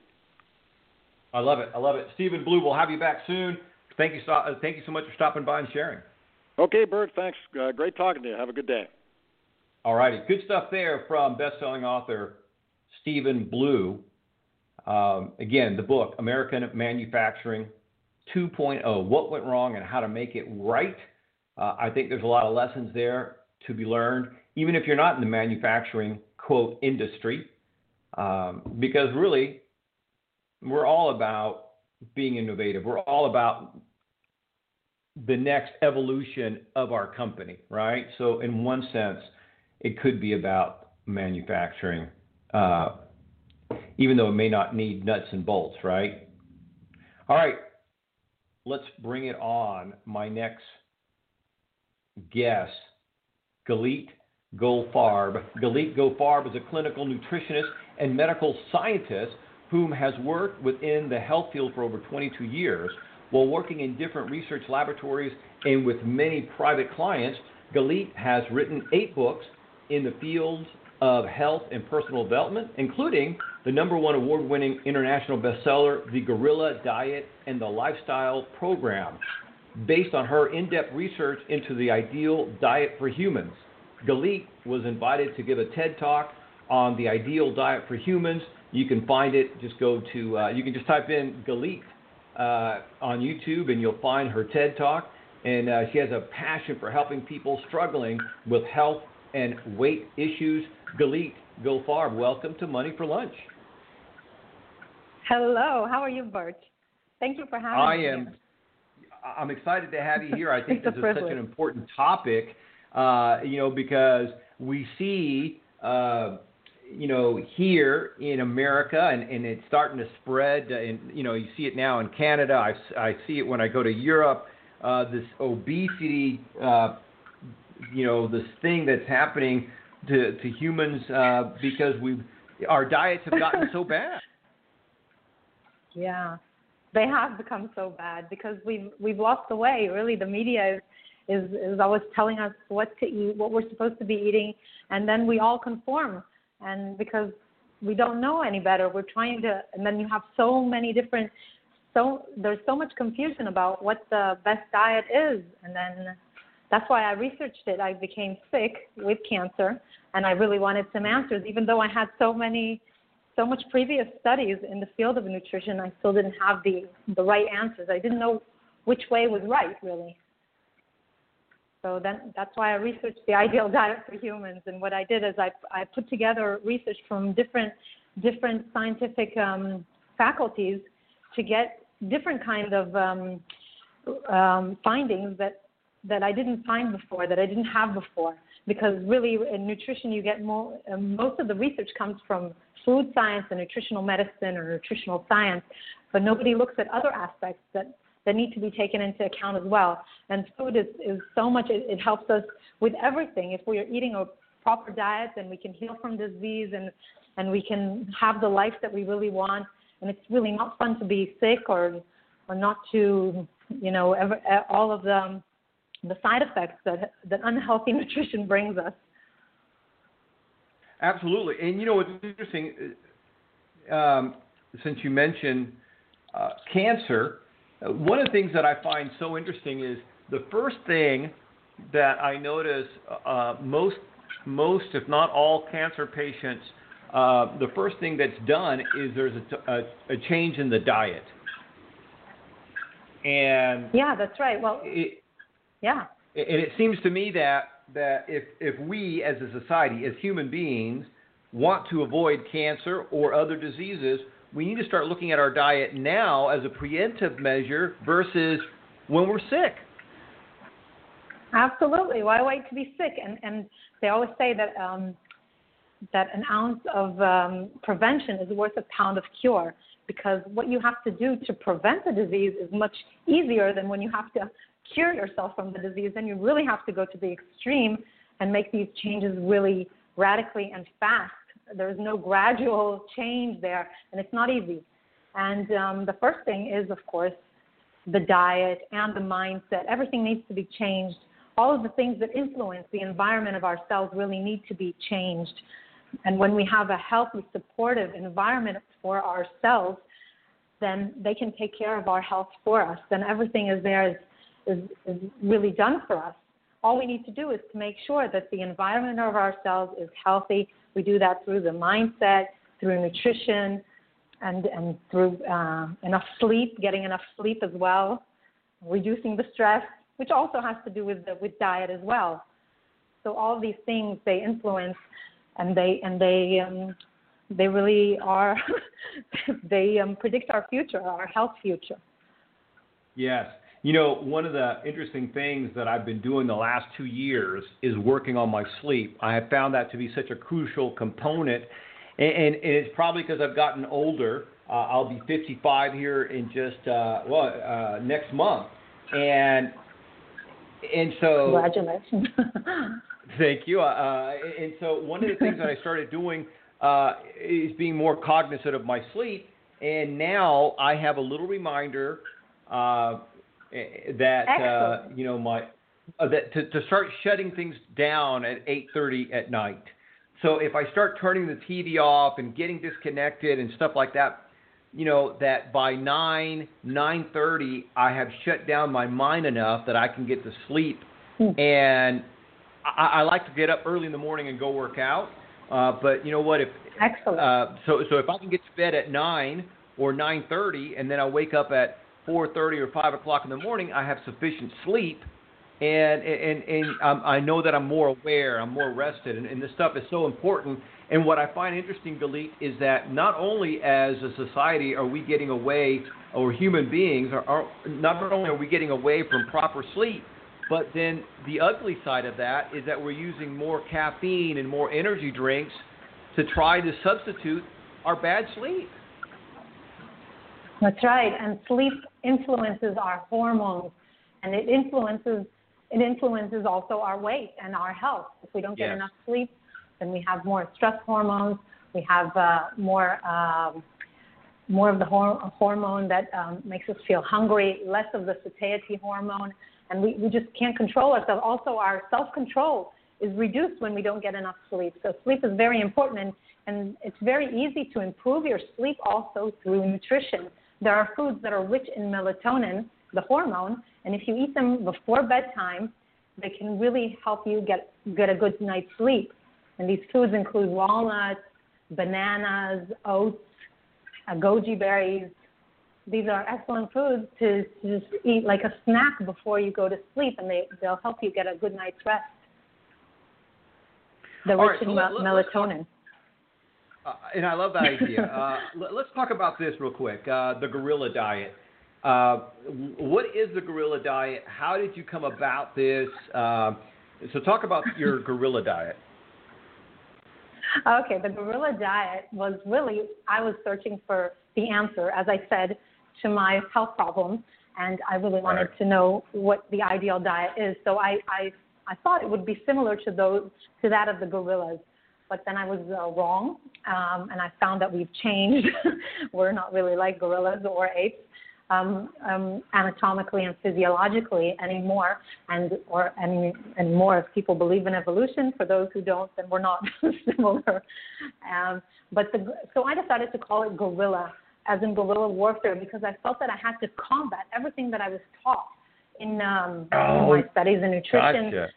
I love it. I love it. Stephen Blue, we'll have you back soon. Thank you so, thank you so much for stopping by and sharing. Okay, Bert, thanks. Uh, great talking to you. Have a good day. All righty. Good stuff there from best-selling author Stephen Blue. Um, again, the book, American Manufacturing two point oh, What Went Wrong and How to Make It Right. Uh, I think there's a lot of lessons there to be learned, even if you're not in the manufacturing, quote, industry, um, because really we're all about being innovative. We're all about the next evolution of our company, right? So in one sense, it could be about manufacturing, uh, even though it may not need nuts and bolts, right? All right, let's bring it on. My next guest, Galit Goldfarb. Galit Goldfarb is a clinical nutritionist and medical scientist whom has worked within the health field for over twenty-two years. While working in different research laboratories and with many private clients, Galit has written eight books in the fields of health and personal development, including the number one award-winning international bestseller, The Gorilla Diet and the Lifestyle Program, based on her in-depth research into the ideal diet for humans. Galit was invited to give a TED Talk on the ideal diet for humans. You can find it, just go to, uh, you can just type in Galit uh, on YouTube and you'll find her TED Talk. And uh, she has a passion for helping people struggling with health and weight issues. Galit Goldfarb, welcome to Money for Lunch. Hello, how are you, Bert? Thank you for having I me. I am. I'm excited to have you here. I think this is privilege. such an important topic, uh, you know, because we see, uh, you know, here in America, and, and it's starting to spread. And you know, you see it now in Canada. I, I see it when I go to Europe. Uh, this obesity, uh, you know, this thing that's happening to, to humans uh, because we our diets have gotten so bad. Yeah, they have become so bad because we've we've lost the way. Really, the media is, is is always telling us what to eat, what we're supposed to be eating, and then we all conform. And because we don't know any better, we're trying to. And then you have so many different. So there's so much confusion about what the best diet is, and then that's why I researched it. I became sick with cancer, and I really wanted some answers. Even though I had so many, so much previous studies in the field of nutrition, I still didn't have the the right answers. I didn't know which way was right, really. So then that's why I researched the ideal diet for humans. And what I did is I I put together research from different different scientific um, faculties to get different kind of um, um, findings that that I didn't find before, that I didn't have before. Because really in nutrition you get more, uh, most of the research comes from food science and nutritional medicine or nutritional science, but nobody looks at other aspects that, that need to be taken into account as well. And food is, is so much, it, it helps us with everything. If we are eating a proper diet, then we can heal from disease and, and we can have the life that we really want. And it's really not fun to be sick or or not to, you know, ever, all of the the side effects that that unhealthy nutrition brings us. Absolutely. And, you know, what's interesting, um, since you mentioned uh, cancer, uh, one of the things that I find so interesting is the first thing that I notice uh, most, most, if not all, cancer patients, uh, the first thing that's done is there's a, a, a change in the diet. And yeah, that's right. Well, it, yeah. And it seems to me that, that if, if we as a society, as human beings, want to avoid cancer or other diseases, we need to start looking at our diet now as a preemptive measure versus when we're sick. Absolutely. Why wait to be sick? And and they always say that um, that an ounce of um, prevention is worth a pound of cure, because what you have to do to prevent a disease is much easier than when you have to cure yourself from the disease. Then you really have to go to the extreme and make these changes really radically and fast. There's no gradual change there, and it's not easy. And um, the first thing is, of course, the diet and the mindset. Everything needs to be changed. All of the things that influence the environment of our cells really need to be changed. And when we have a healthy, supportive environment for our cells, then they can take care of our health for us. Then everything is there is, is, is really done for us. All we need to do is to make sure that the environment of our cells is healthy. We do that through the mindset, through nutrition, and, and through uh, enough sleep, getting enough sleep as well, reducing the stress, which also has to do with the, with diet as well. So all of these things, they influence, and they and they um, they really are they um, predict our future, our health future. Yes. You know, one of the interesting things that I've been doing the last two years is working on my sleep. I have found that to be such a crucial component, and, and, and it's probably because I've gotten older. Uh, I'll be fifty-five here in just uh, well uh, next month, and and so congratulations. Thank you. Uh, and so one of the things that I started doing uh, is being more cognizant of my sleep, and now I have a little reminder. Uh, that uh, you know my uh, that to, to start shutting things down at eight thirty at night. So if I start turning the T V off and getting disconnected and stuff like that, you know, that by nine nine thirty I have shut down my mind enough that I can get to sleep. Mm. And I, I like to get up early in the morning and go work out. Uh, but you know what? If excellent. Uh, so so if I can get to bed at nine or nine thirty, and then I wake up at four thirty or five o'clock in the morning, I have sufficient sleep, and and, and um, I know that I'm more aware, I'm more rested, and, and this stuff is so important. And what I find interesting, Galit, is that not only as a society are we getting away, or human beings, are, are not only are we getting away from proper sleep, but then the ugly side of that is that we're using more caffeine and more energy drinks to try to substitute our bad sleep. That's right, and sleep influences our hormones, and it influences it influences also our weight and our health. If we don't get yes. enough sleep, then we have more stress hormones. We have uh, more um, more of the hor- hormone that um, makes us feel hungry, less of the satiety hormone, and we, we just can't control ourselves. Also, our self-control is reduced when we don't get enough sleep. So sleep is very important, and, and it's very easy to improve your sleep also through nutrition. There are foods that are rich in melatonin, the hormone, and if you eat them before bedtime, they can really help you get, get a good night's sleep. And these foods include walnuts, bananas, oats, uh, goji berries. These are excellent foods to, to just eat like a snack before you go to sleep, and they, they'll help you get a good night's rest. They're All rich right, in so me- let, melatonin. Uh, and I love that idea. Uh, let, let's talk about this real quick, uh, the gorilla diet. Uh, what is the gorilla diet? How did you come about this? Uh, so talk about your gorilla diet. Okay, the gorilla diet was really, I was searching for the answer, as I said, to my health problems, and I really wanted right. to know what the ideal diet is. So I, I, I thought it would be similar to those, to that of the gorillas. But then I was uh, wrong, um, and I found that we've changed. We're not really like gorillas or apes. um, um, anatomically and physiologically anymore, and or any anymore if people believe in evolution. For those who don't, then we're not similar. Um, but the, so I decided to call it guerrilla, as in guerrilla warfare, because I felt that I had to combat everything that I was taught in, um, oh, in my studies in nutrition. Gotcha.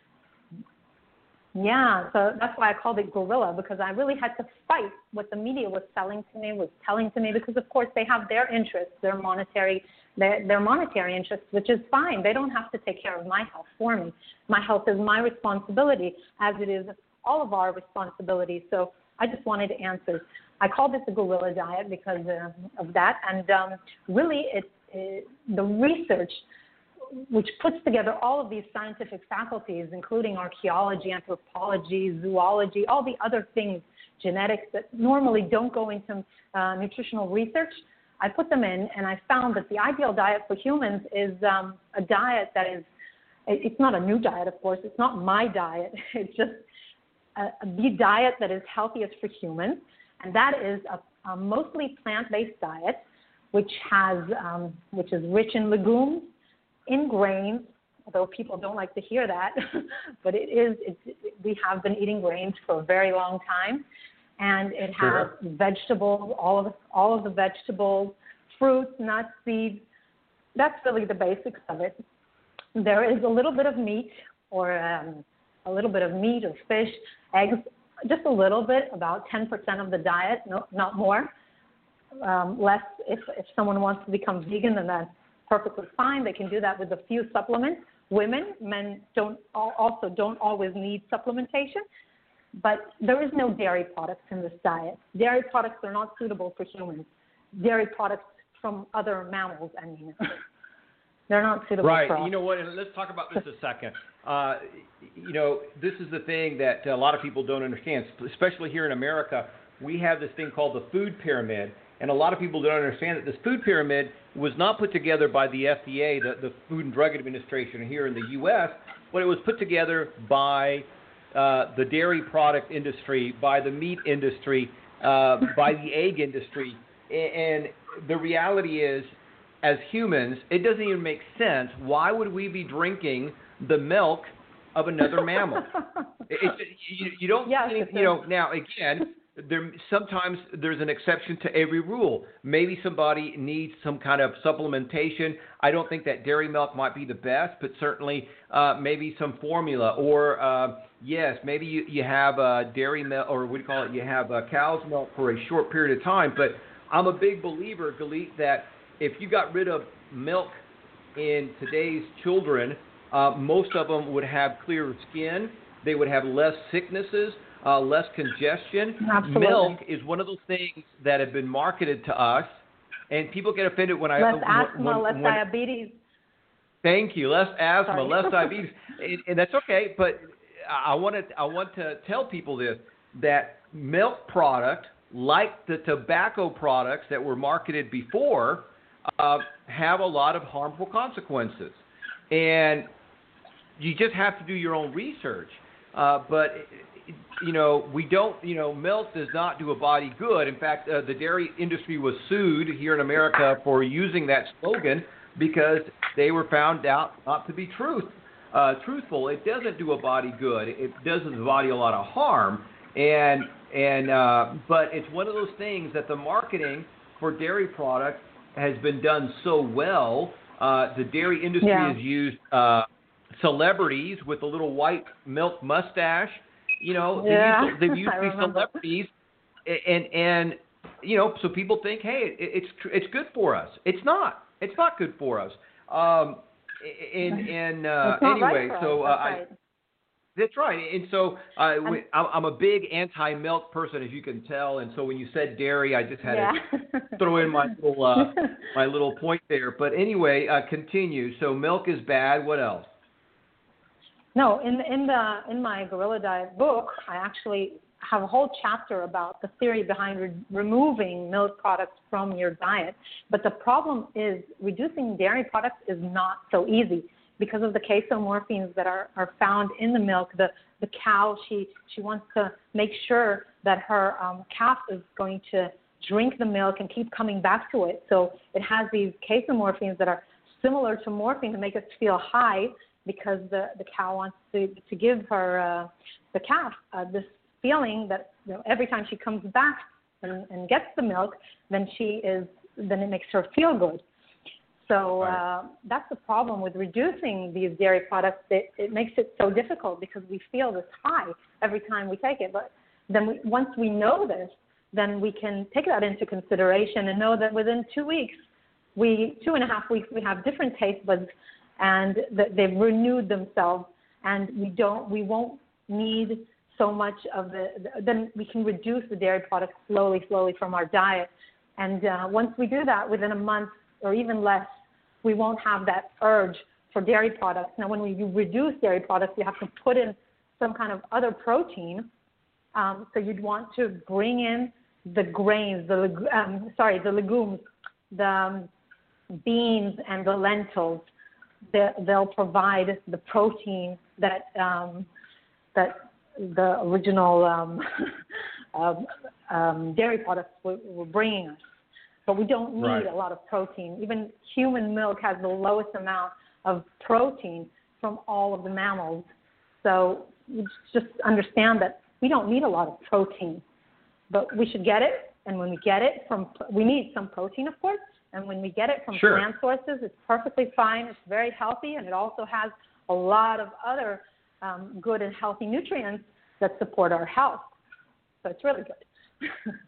Yeah, so that's why I called it guerrilla, because I really had to fight what the media was selling to me, was telling to me, because of course they have their interests, their monetary, their, their monetary interests, which is fine. They don't have to take care of my health for me. My health is my responsibility, as it is all of our responsibility. So I just wanted answers. I called it the guerrilla diet because uh, of that, and um, really it, it, the research, which puts together all of these scientific faculties, including archaeology, anthropology, zoology, all the other things, genetics that normally don't go into uh, nutritional research. I put them in, and I found that the ideal diet for humans is um, a diet that is, it's not a new diet, of course. It's not my diet. It's just a, the diet that is healthiest for humans, and that is a, a mostly plant-based diet, which has, um, which is rich in legumes, in grains, although people don't like to hear that, but it is, it's, we have been eating grains for a very long time, and it Sure. has vegetables, all of, all of the vegetables, fruits, nuts, seeds. That's really the basics of it. There is a little bit of meat, or um, a little bit of meat or fish, eggs, just a little bit, about ten percent of the diet, no, not more. Um, less if, if someone wants to become vegan, then that's perfectly fine. They can do that with a few supplements. Women, men don't also don't always need supplementation, but there is no dairy products in this diet. Dairy products are not suitable for humans. Dairy products from other mammals, I mean, they're not suitable Right. for us. You know what? And let's talk about this a second. Uh, you know, this is the thing that a lot of people don't understand, especially here in America. We have this thing called the food pyramid. And a lot of people don't understand that this food pyramid was not put together by the F D A, the, the Food and Drug Administration here in the U S, but it was put together by uh, the dairy product industry, by the meat industry, uh, by the egg industry. And the reality is, as humans, it doesn't even make sense. Why would we be drinking the milk of another mammal? it, it, you, you don't yes, think, you know, now again, There sometimes there's an exception to every rule. Maybe somebody needs some kind of supplementation. I don't think that dairy milk might be the best, but certainly uh, maybe some formula. Or uh, yes, maybe you, you have uh, dairy milk, or what do you call it? You have uh, cow's milk for a short period of time. But I'm a big believer, Galit, that if you got rid of milk in today's children, uh, most of them would have clearer skin. They would have less sicknesses. Uh, less congestion. Absolutely. Milk is one of those things that have been marketed to us, and people get offended when I less when, asthma, when, less when, diabetes. Thank you. Less asthma, Sorry. less diabetes, and, and that's okay. But I want to I want to tell people this, that milk product, like the tobacco products that were marketed before, uh, have a lot of harmful consequences, and you just have to do your own research. Uh, but you know, we don't, you know, milk does not do a body good. In fact, uh, the dairy industry was sued here in America for using that slogan because they were found out not to be truth, uh, truthful. It doesn't do a body good. It does the body a lot of harm. And, and uh, but it's one of those things that the marketing for dairy products has been done so well. Uh, the dairy industry yeah. has used uh, celebrities with a little white milk mustache. You know, yeah. they used, they've used these remember. celebrities, and and you know, so people think, hey, it, it's it's good for us. It's not. It's not good for us. Um, and and uh, it's not anyway, right for so us. uh, That's right. I, that's right. And so uh, when, I'm, I'm a big anti-milk person, as you can tell. And so when you said dairy, I just had yeah. to throw in my little uh, my little point there. But anyway, uh, continue. So milk is bad. What else? No, in in the in my Guerrilla Diet book, I actually have a whole chapter about the theory behind re- removing milk products from your diet. But the problem is reducing dairy products is not so easy because of the casomorphines that are, are found in the milk. The the cow, she she wants to make sure that her um, calf is going to drink the milk and keep coming back to it. So it has these casomorphins that are similar to morphine to make us feel high because the, the cow wants to, to give her, uh, the calf, uh, this feeling that, you know, every time she comes back and, and gets the milk, then she is, then it makes her feel good. So uh, that's the problem with reducing these dairy products. It, it makes it so difficult because we feel this high every time we take it. But then we, once we know this, then we can take that into consideration and know that within two weeks, we two and a half weeks, we have different taste buds, and that they've renewed themselves, and we don't, we won't need so much of the. Then we can reduce the dairy products slowly, slowly from our diet, and uh, once we do that, within a month or even less, we won't have that urge for dairy products. Now, when we reduce dairy products, you have to put in some kind of other protein. Um, so you'd want to bring in the grains, the um, sorry, the legumes, the um, beans and the lentils. They, they'll provide the protein that um, that the original um, um, um, dairy products were, were bringing us. But we don't need right. a lot of protein. Even human milk has the lowest amount of protein from all of the mammals. So you just understand that we don't need a lot of protein, but we should get it. And when we get it from, we need some protein, of course. And when we get it from sure. plant sources, it's perfectly fine. It's very healthy, and it also has a lot of other um, good and healthy nutrients that support our health. So it's really good.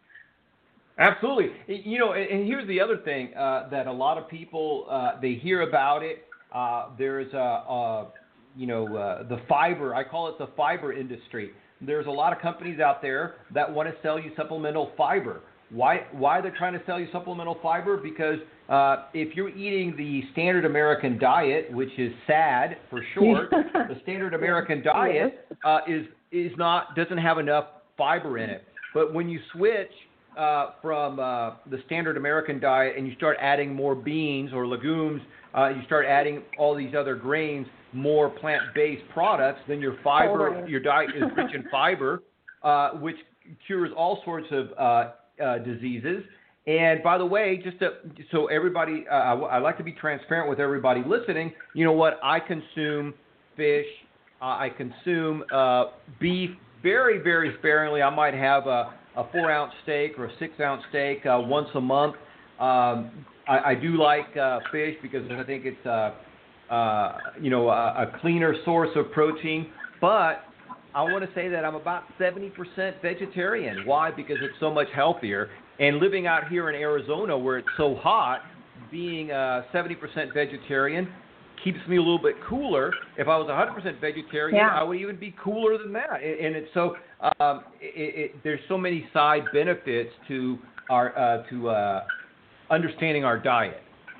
Absolutely. You know, and here's the other thing uh, that a lot of people, uh, they hear about it. Uh, there's, a, a, you know, uh, the fiber, I call it the fiber industry. There's a lot of companies out there that want to sell you supplemental fiber. Why, why they're trying to sell you supplemental fiber? Because uh, if you're eating the standard American diet, which is SAD for short, the standard American diet uh, is, is not, doesn't have enough fiber in it. But when you switch Uh, from uh, the standard American diet and you start adding more beans or legumes, uh, you start adding all these other grains, more plant-based products, then your fiber, your diet is rich in fiber, uh, which cures all sorts of uh, uh, diseases. And by the way, just to, so everybody, uh, I, I like to be transparent with everybody listening. You know what? I consume fish. Uh, I consume uh, beef very, very sparingly. I might have a a four-ounce steak or a six-ounce steak uh, once a month. Um, I, I do like uh, fish because I think it's uh, uh, you know a, a cleaner source of protein. But I want to say that I'm about seventy percent vegetarian. Why? Because it's so much healthier. And living out here in Arizona where it's so hot, being uh, seventy percent vegetarian keeps me a little bit cooler. If I was one hundred percent vegetarian, yeah. I would even be cooler than that. And it's so um, it, it, there's so many side benefits to our uh, to uh, understanding our diet.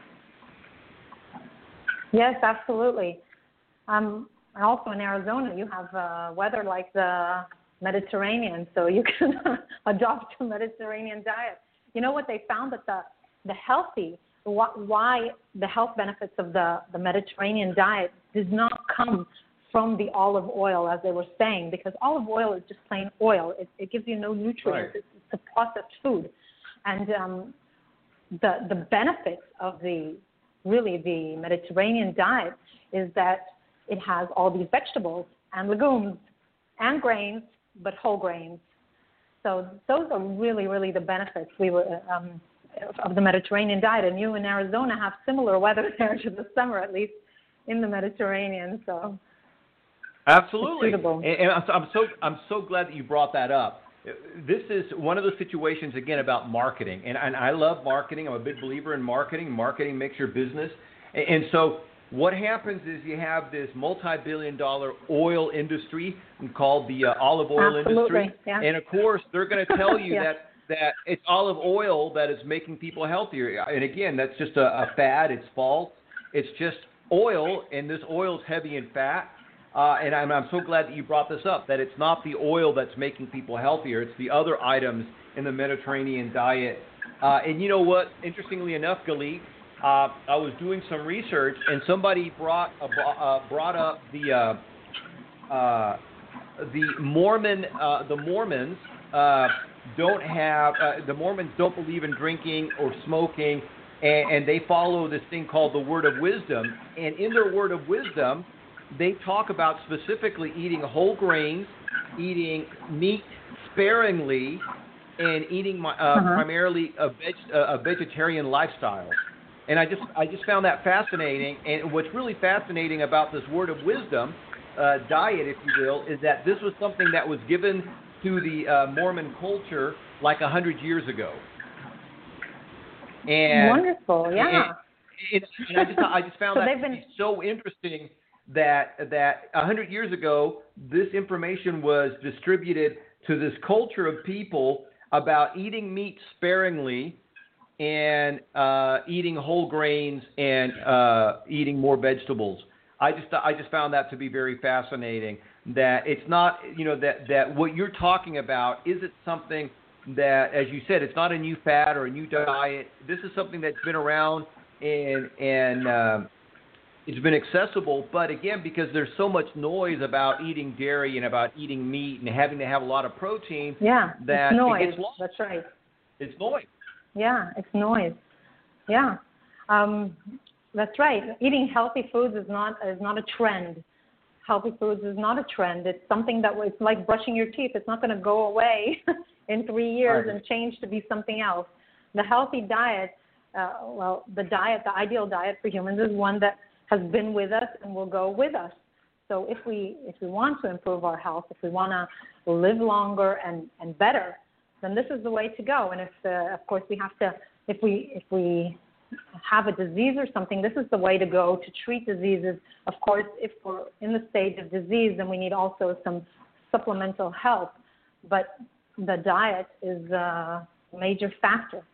Yes, absolutely. Um, and also in Arizona, you have uh, weather like the Mediterranean, so you can adopt a Mediterranean diet. You know what they found, that the the healthy why the health benefits of the, the Mediterranean diet does not come from the olive oil, as they were saying, because olive oil is just plain oil. It, it gives you no nutrients. Right. It's, it's a processed food. And um, the, the benefits of the, really the Mediterranean diet is that it has all these vegetables and legumes and grains, but whole grains. So those are really, really the benefits we were um, of the Mediterranean diet, and you in Arizona have similar weather there to the summer, at least in the Mediterranean. So absolutely, it's suitable. and, and I'm so I'm so glad that you brought that up. This is one of those situations again about marketing, and, and I love marketing. I'm a big believer in marketing. Marketing makes your business, and, and so what happens is you have this multi-billion dollar oil industry called the uh, olive oil absolutely. industry, Yeah. and of course they're going to tell you yeah. that. that it's olive oil that is making people healthier. And again, that's just a, a fad. It's false. It's just oil, and this oil is heavy in fat. Uh, and I'm, I'm so glad that you brought this up, that it's not the oil that's making people healthier. It's the other items in the Mediterranean diet. Uh, and you know what? Interestingly enough, Galit, uh, I was doing some research, and somebody brought a, uh, brought up the uh, uh, the Mormon uh, the Mormons. Uh, don't have, uh, the Mormons don't believe in drinking or smoking, and, and they follow this thing called the Word of Wisdom. And in their Word of Wisdom, they talk about specifically eating whole grains, eating meat sparingly, and eating uh, uh-huh. primarily a, veg, uh, a vegetarian lifestyle. And I just I just found that fascinating. And what's really fascinating about this Word of Wisdom uh, diet, if you will, is that this was something that was given to the uh, Mormon culture like a hundred years ago. And wonderful, yeah. And, and I just I just found so that been... so interesting that that a hundred years ago this information was distributed to this culture of people about eating meat sparingly and uh, eating whole grains and uh, eating more vegetables. I just I just found that to be very fascinating. That it's not, you know, that, that what you're talking about isn't something that, as you said, it's not a new fad or a new diet. This is something that's been around and and um, it's been accessible. But again, because there's so much noise about eating dairy and about eating meat and having to have a lot of protein, yeah, that it's noise. It gets lost. That's right. It's noise. Yeah, it's noise. Yeah, um, that's right. Eating healthy foods is not is not a trend. Healthy foods is not a trend. It's something that it's like brushing your teeth. It's not going to go away in three years right. and change to be something else. The healthy diet, uh, well, the diet, the ideal diet for humans is one that has been with us and will go with us. So if we if we want to improve our health, if we want to live longer and, and better, then this is the way to go. And if, uh, of course, we have to, if we if we have a disease or something, this is the way to go to treat diseases. Of course, if we're in the stage of disease, then we need also some supplemental help. But the diet is a major factor.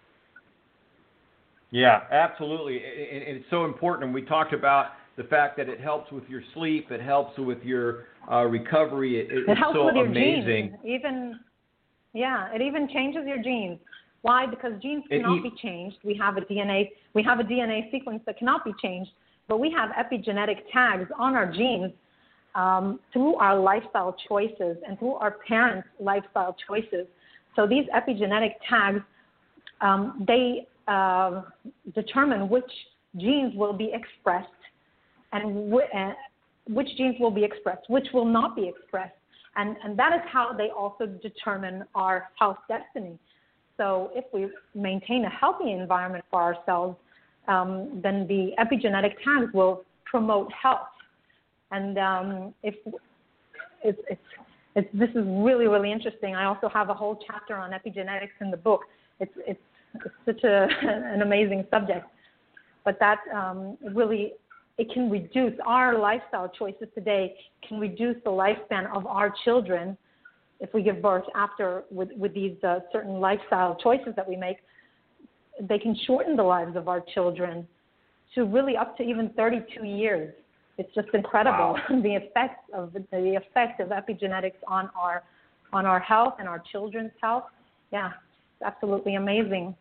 Yeah, absolutely. And it's so important. And we talked about the fact that it helps with your sleep. It helps with your uh, recovery. It, it's it helps so with your amazing. Genes. Even, yeah, it even changes your genes. Why? Because genes cannot it, be changed. We have a D N A. We have a D N A sequence that cannot be changed, but we have epigenetic tags on our genes um, through our lifestyle choices and through our parents' lifestyle choices. So these epigenetic tags, um, they uh, determine which genes will be expressed and wh- uh, which genes will be expressed, which will not be expressed, and and that is how they also determine our health destiny. So if we maintain a healthy environment for ourselves, um, then the epigenetic tags will promote health. And um, if it's, it's, it's, this is really, really interesting. I also have a whole chapter on epigenetics in the book. It's, it's, it's such a, an amazing subject. But that um, really, it can reduce our lifestyle choices today, can reduce the lifespan of our children. If we give birth after with, with these uh, certain lifestyle choices that we make, they can shorten the lives of our children to really up to even thirty-two years. It's just incredible. Wow. the effects of the, the effect of epigenetics on our on our health and our children's health. Yeah, it's absolutely amazing.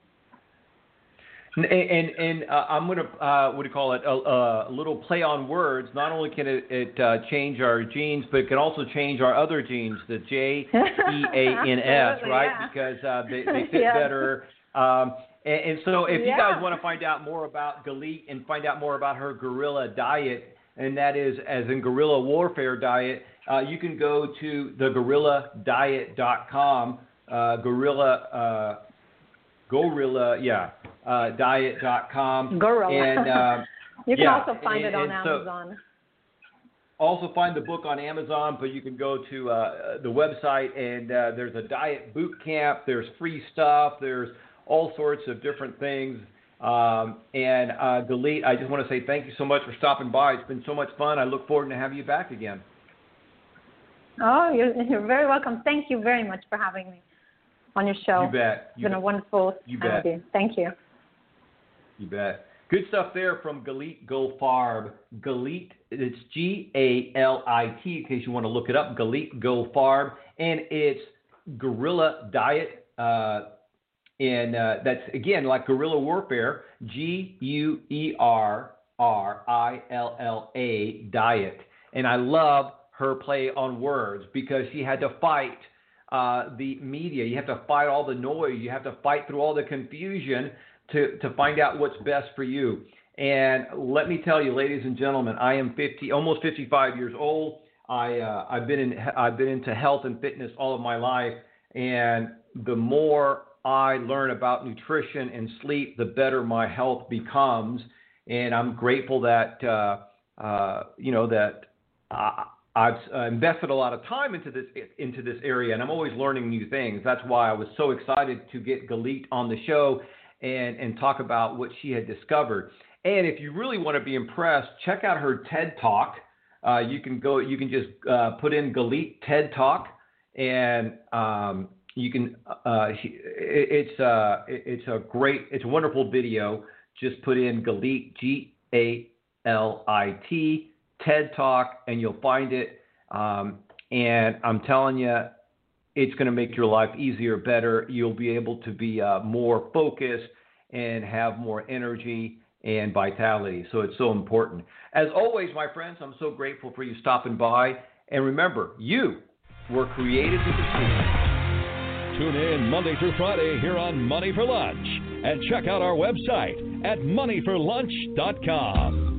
And and, and uh, I'm going to, uh, what do you call it, a, a little play on words. Not only can it, it uh, change our genes, but it can also change our other genes, the J E A N S, right? Yeah. Because uh, they, they fit yeah. better. Um, and, and so if yeah. you guys want to find out more about Galit and find out more about her guerrilla diet, and that is as in guerrilla warfare diet, uh, you can go to the gorilla diet dot com, uh, gorilla, uh, gorilla, yeah. Uh, diet dot com. Gorilla. And, uh, you can yeah, also find and, it on and so Amazon. Also find the book on Amazon, but you can go to uh, the website and uh, there's a diet boot camp. There's free stuff. There's all sorts of different things. Um, and uh, Galit, I just want to say thank you so much for stopping by. It's been so much fun. I look forward to having you back again. Oh, you're, you're very welcome. Thank you very much for having me on your show. You bet. It's You been bet. a wonderful You time bet. with you. Thank you. You bet. Good stuff there from Galit Goldfarb. Galit, it's G A L I T, in case you want to look it up, Galit Goldfarb. And it's Guerrilla Diet. Uh, and uh, that's, again, like guerrilla warfare, G U E R R I L L A diet. And I love her play on words because she had to fight uh, the media. You have to fight all the noise. You have to fight through all the confusion to, to find out what's best for you. And let me tell you, ladies and gentlemen, I am fifty, almost fifty-five years old. I, uh, I've been in, I've been into health and fitness all of my life. And the more I learn about nutrition and sleep, the better my health becomes. And I'm grateful that, uh, uh, you know, that I, I've invested a lot of time into this into this area, and I'm always learning new things. That's why I was so excited to get Galit on the show and, and talk about what she had discovered. And if you really want to be impressed, check out her TED Talk. Uh, you can go. You can just uh, put in Galit TED Talk, and um, you can. Uh, it's uh, it's a great. It's a wonderful video. Just put in Galit, G A L I T. TED Talk, and you'll find it. Um, and I'm telling you, it's going to make your life easier, better. You'll be able to be uh, more focused and have more energy and vitality. So it's so important. As always, my friends, I'm so grateful for you stopping by. And remember, you were created to succeed. Tune in Monday through Friday here on Money for Lunch. And check out our website at money for lunch dot com.